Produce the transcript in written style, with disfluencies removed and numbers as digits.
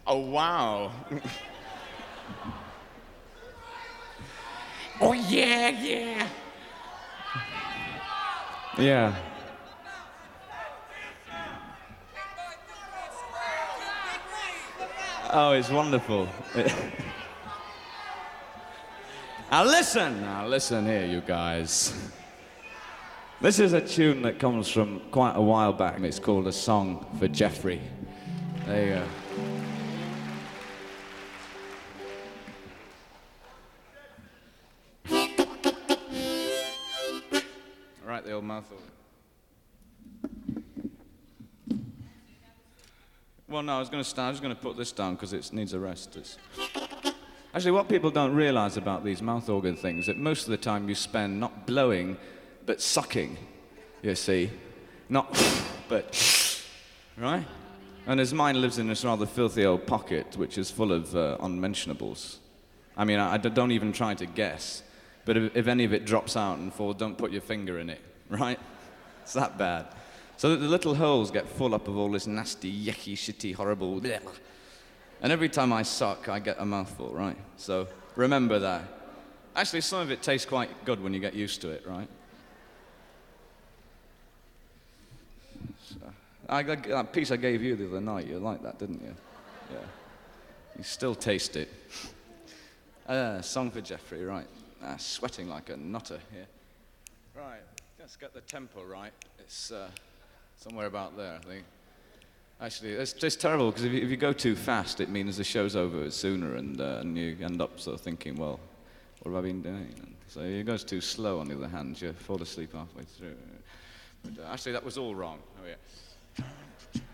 Oh, wow. Oh, yeah, yeah. Yeah. Oh, it's wonderful. Now listen here, you guys. This is a tune that comes from quite a while back. It's called A Song for Jeffrey. There you go. Right, the old mouth organ. Well, no, I was going to put this down because it needs a rest. Actually, what people don't realize about these mouth organ things is that most of the time you spend not blowing, but sucking, you see. Not but, right? And as mine lives in this rather filthy old pocket, which is full of unmentionables. I mean, I don't even try to guess. But if any of it drops out and falls, don't put your finger in it, right? It's that bad. So that the little holes get full up of all this nasty, yucky, shitty, horrible... Bleh. And every time I suck, I get a mouthful, right? So remember that. Actually, some of it tastes quite good when you get used to it, right? So, that piece I gave you the other night, you liked that, didn't you? Yeah. You still taste it. Song for Jeffrey, right. Sweating like a nutter here. Right, let's get the tempo right. It's somewhere about there, I think. Actually, it's just terrible, because if you go too fast, it means the show's over sooner, and you end up sort of thinking, well, what have I been doing? And so if it goes too slow, on the other hand, you fall asleep halfway through. But actually, that was all wrong. Oh, yeah.